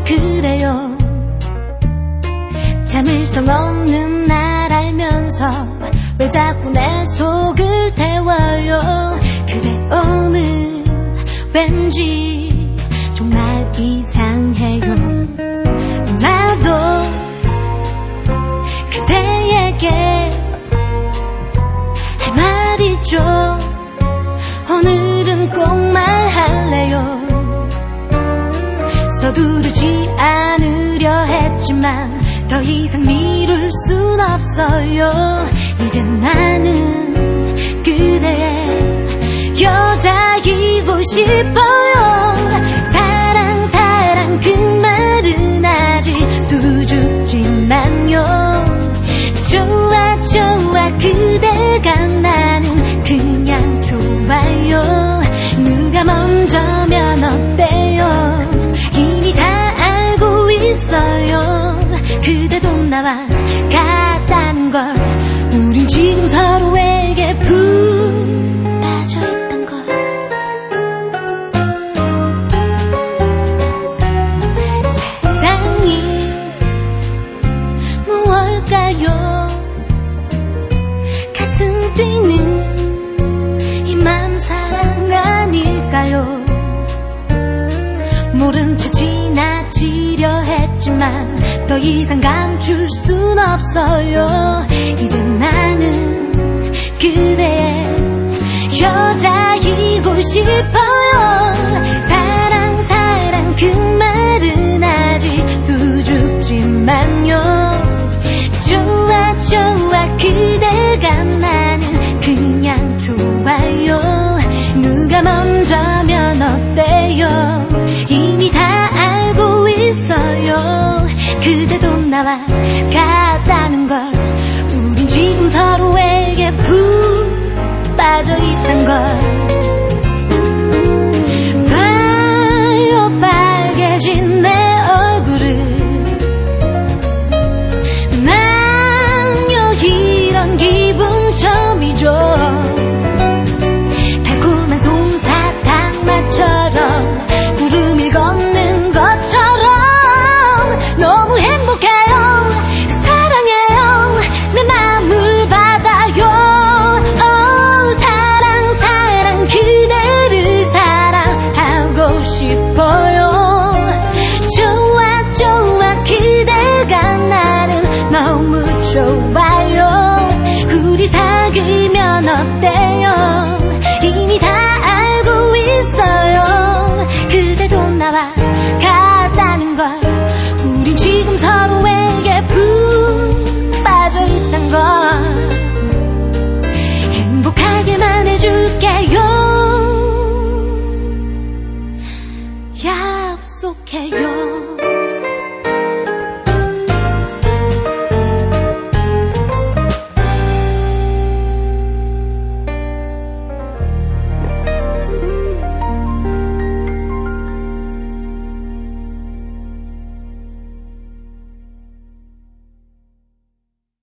그래요. 참을 수 없는 날 알면서 왜 자꾸 내 속을 태워요. 그대 오늘 왠지 정말 이상해요. 나도 그대에게 할 말 있죠. 오늘은 꼭 말할래요. 서두르지 않으려 했지만 더 이상 미룰 순 없어요. 이제 나는 그대의 여자이고 싶어요. 사랑 사랑 그 말은 아직 수줍지만요. 좋아 좋아 그대가 나는 그냥 좋아요. 누가 먼저면 어때요. 이미 다 알고 있어요. 그대도 나와 같다는 걸. 우린 지금 서로에게 푹 빠져있던 걸. 사랑이 무엇일까요. 가슴 뛰는 이 맘 사랑 아닐까요. 모른 채 지나치려 했지만 더 이상 감출 순 없어요. 이제 나는 그대의 여자이고 싶어요.